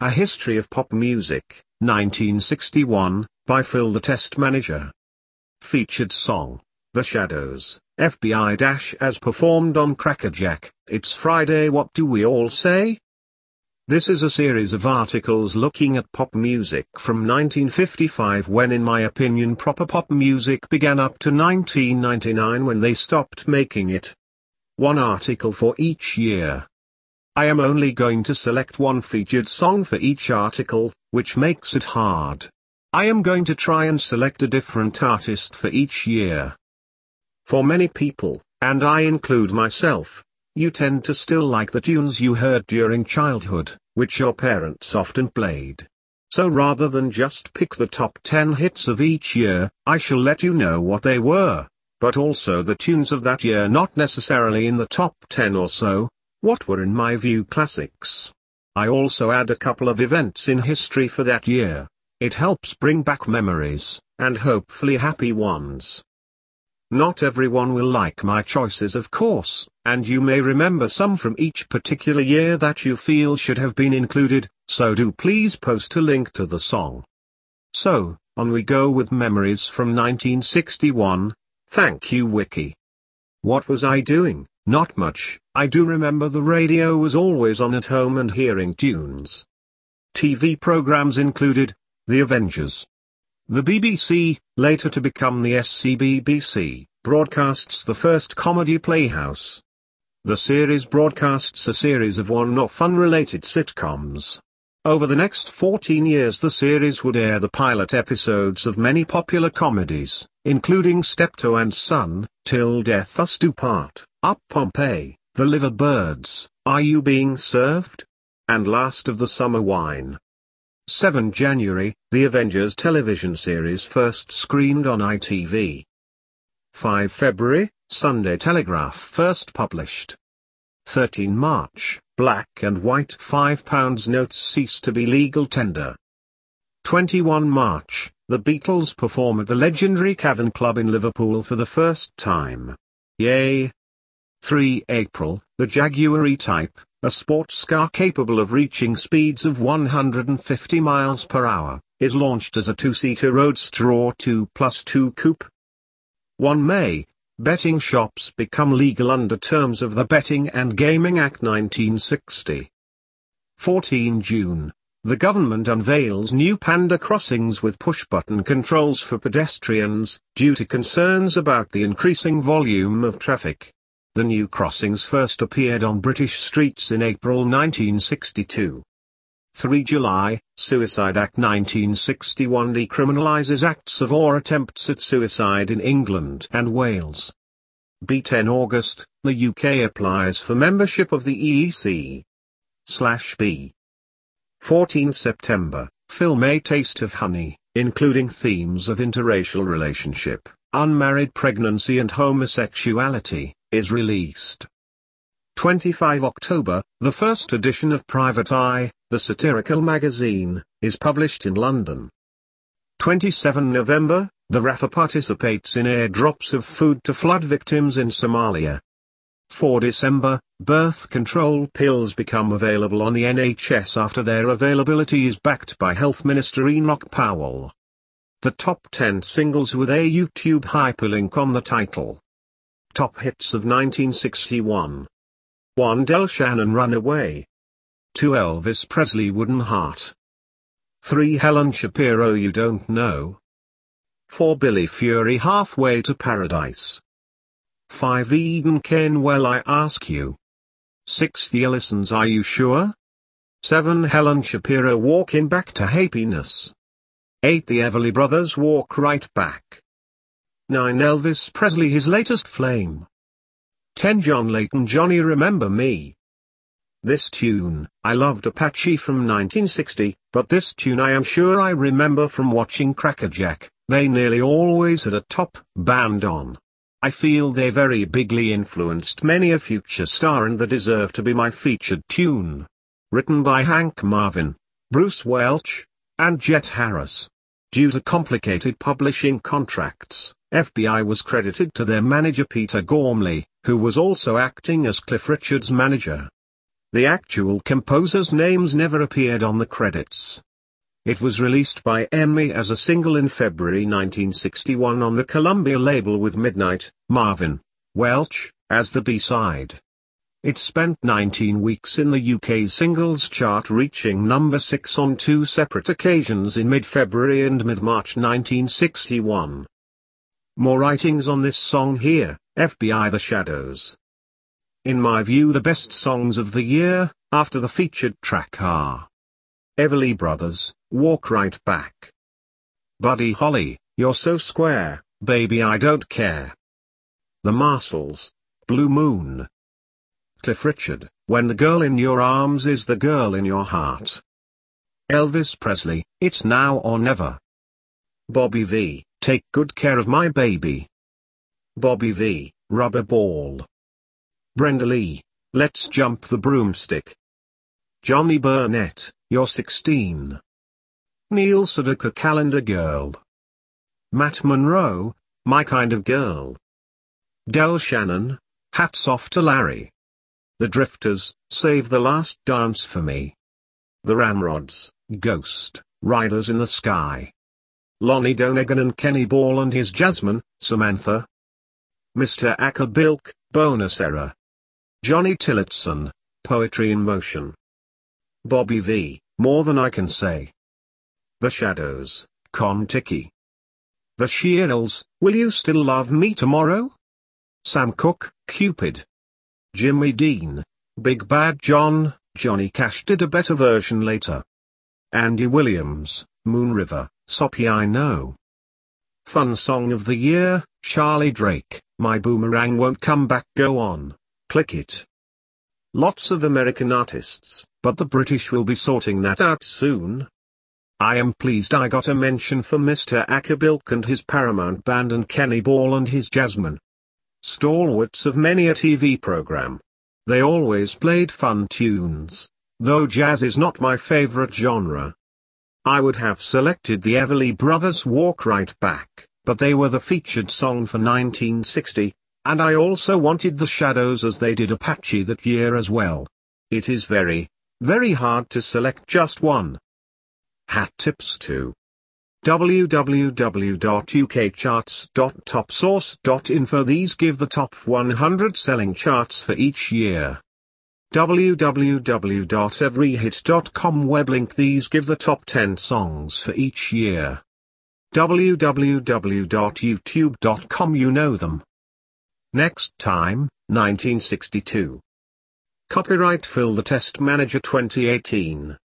A History of Pop Music, 1961, by Phil the Test Manager. Featured song, The Shadows, FBI- as performed on Crackerjack, It's Friday What Do We All Say? This is a series of articles looking at pop music from 1955 when in my opinion proper pop music began up to 1999 when they stopped making it. One article for each year. I am only going to select one featured song for each article, which makes it hard. I am going to try and select a different artist for each year. For many people, and I include myself, you tend to still like the tunes you heard during childhood, which your parents often played. So rather than just pick the top 10 hits of each year, I shall let you know what they were, but also the tunes of that year not necessarily in the top 10 or so, what were in my view classics. I also add a couple of events in history for that year. It helps bring back memories, and hopefully happy ones. Not everyone will like my choices of course, and you may remember some from each particular year that you feel should have been included, so do please post a link to the song. So, on we go with memories from 1961, thank you Wiki. What was I doing? Not much. I do remember the radio was always on at home and hearing tunes. TV programs included, The Avengers. The BBC, later to become the SCBBC, broadcasts the first comedy playhouse. The series broadcasts a series of one-off unrelated sitcoms. Over the next 14 years the series would air the pilot episodes of many popular comedies, including Steptoe and Son, Till Death Us Do Part, Up Pompeii, The Liver Birds, Are You Being Served? And Last of the Summer Wine. 7 January, The Avengers television series first screened on ITV. 5 February, Sunday Telegraph first published. 13 March, black and white £5 notes cease to be legal tender. 21 March, the Beatles perform at the legendary Cavern Club in Liverpool for the first time. Yay! 3 April, the Jaguar E-Type, a sports car capable of reaching speeds of 150 miles per hour, is launched as a two-seater roadster or 2+2 coupe. 1 May, betting shops become legal under terms of the Betting and Gaming Act 1960. 14 June, the government unveils new Panda crossings with push-button controls for pedestrians, due to concerns about the increasing volume of traffic. The new crossings first appeared on British streets in April 1962. 3 July, Suicide Act 1961 decriminalises acts of or attempts at suicide in England and Wales. 10 August, the UK applies for membership of the EEC/B. 14 September, film A Taste of Honey, including themes of interracial relationship, unmarried pregnancy and homosexuality, is released. 25 October, the first edition of Private Eye, the satirical magazine, is published in London. 27 November, the RAFA participates in airdrops of food to flood victims in Somalia. 4 December, birth control pills become available on the NHS after their availability is backed by Health Minister Enoch Powell. The top 10 singles with a YouTube hyperlink on the title. Top hits of 1961. 1 Del Shannon Runaway. 2 Elvis Presley Wooden Heart. 3 Helen Shapiro You Don't Know. 4 Billy Fury Halfway to Paradise. 5 Eden Kane Well I Ask You. 6 The Ellisons Are You Sure? 7 Helen Shapiro Walking Back to Happiness. 8 The Everly Brothers Walk Right Back. 9 Elvis Presley His Latest Flame. 10 John Leyton Johnny Remember Me. This tune, I loved Apache from 1960, but this tune I am sure I remember from watching Crackerjack, they nearly always had a top band on. I feel they very bigly influenced many a future star and they deserve to be my featured tune. Written by Hank Marvin, Bruce Welch, and Jet Harris. Due to complicated publishing contracts, FBI was credited to their manager Peter Gormley, who was also acting as Cliff Richard's manager. The actual composer's names never appeared on the credits. It was released by EMI as a single in February 1961 on the Columbia label with Midnight, Marvin Welch, as the B-side. It spent 19 weeks in the UK singles chart, reaching number 6 on 2 separate occasions in mid-February and mid-March 1961. More writings on this song here, FBI The Shadows. In my view, the best songs of the year, after the featured track, are Everly Brothers, Walk Right Back. Buddy Holly, You're So Square, Baby I Don't Care. The Marshalls, Blue Moon. Cliff Richard, When the Girl in Your Arms Is the Girl in Your Heart. Elvis Presley, It's Now or Never. Bobby V, Take Good Care of My Baby. Bobby V, Rubber Ball. Brenda Lee, Let's Jump the Broomstick. Johnny Burnett, You're 16. Neil Sedaka, Calendar Girl. Matt Monroe, My Kind of Girl. Del Shannon, Hats Off to Larry. The Drifters, Save the Last Dance for Me. The Ramrods, Ghost, Riders in the Sky. Lonnie Donegan and Kenny Ball and his Jasmine, Samantha. Mr. Acapulco, Bonus Era. Johnny Tillotson, Poetry in Motion. Bobby V, More Than I Can Say. The Shadows, Kon-Tiki. The Shirelles, Will You Still Love Me Tomorrow? Sam Cooke, Cupid. Jimmy Dean, Big Bad John. Johnny Cash did a better version later. Andy Williams, Moon River, Soppy I Know. Fun Song of the Year, Charlie Drake, My Boomerang Won't Come Back Go On, Click It. Lots of American artists, but the British will be sorting that out soon. I am pleased I got a mention for Mr. Acapulco and his Paramount Band and Kenny Ball and his Jasmine. Stalwarts of many a TV program. They always played fun tunes, though jazz is not my favorite genre. I would have selected the Everly Brothers' Walk Right Back, but they were the featured song for 1960, and I also wanted the Shadows as they did Apache that year as well. It is very, very hard to select just one. Hat tips to www.ukcharts.topsource.info. These give the top 100 selling charts for each year. www.everyhit.com web link. These give the top 10 songs for each year. www.youtube.com. You know them. Next time, 1962. Copyright Phil the Test Manager 2018.